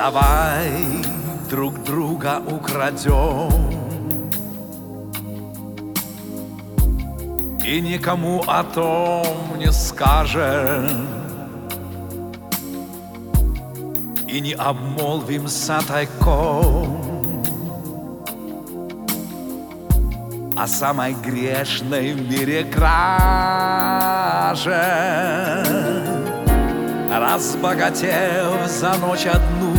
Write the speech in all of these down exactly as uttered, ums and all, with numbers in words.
Давай друг друга украдем и никому о том не скажем, и не обмолвимся тайком о самой грешной в мире краже. Разбогатев за ночь одну,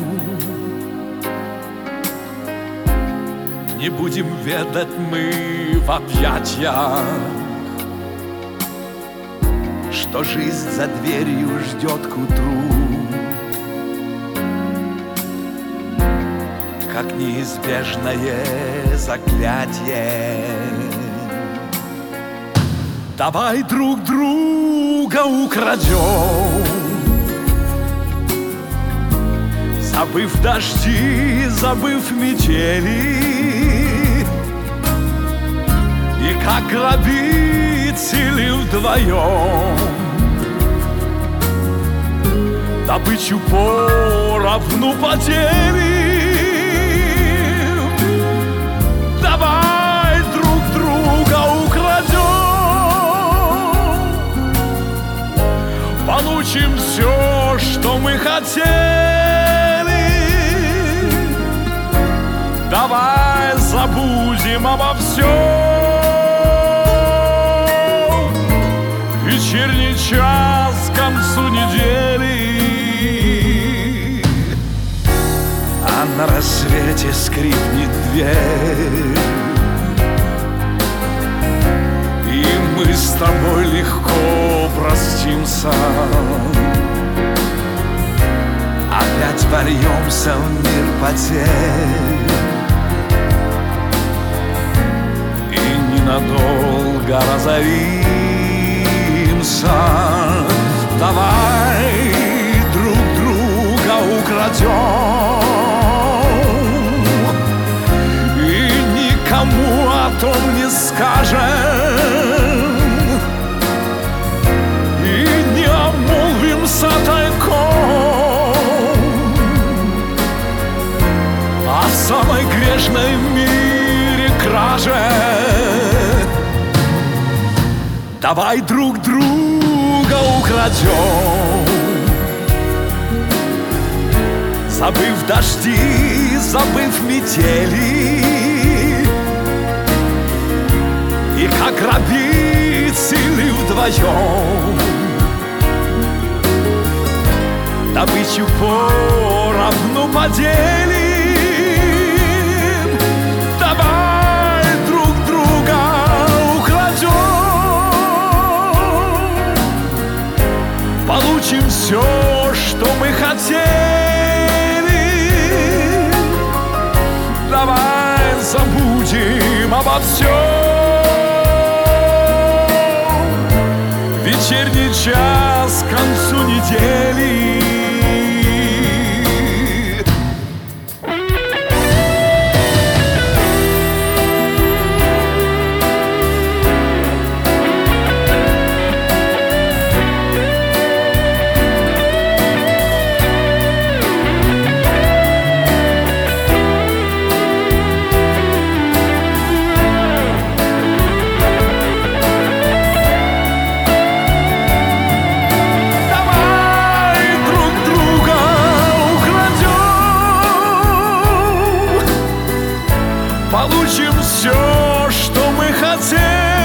не будем ведать мы в объятиях, что жизнь за дверью ждет к утру, как неизбежное заклятие. Давай друг друга украдем, забыв дожди, забыв метели, и как грабители вдвоем добычу поровну поделим. Давай друг друга украдем, получим все, что мы хотели. Давай забудем обо всем. Вечерний час к концу недели, а на рассвете скрипнет дверь, и мы с тобой легко простимся. Опять вольемся в мир потерь и ненадолго разоримся. Давай друг друга украдем и никому о том не скажем, и не обмолвимся тайком о самой грешной в мире краже. Давай друг друга украдем, забыв дожди, забыв метели, и как грабители вдвоем добычу поровну поделим. Давай друг друга украдем, получим все, что мы хотели. Давай забудем обо всем. Вечерний час к концу недели. Получим все, что мы хотели.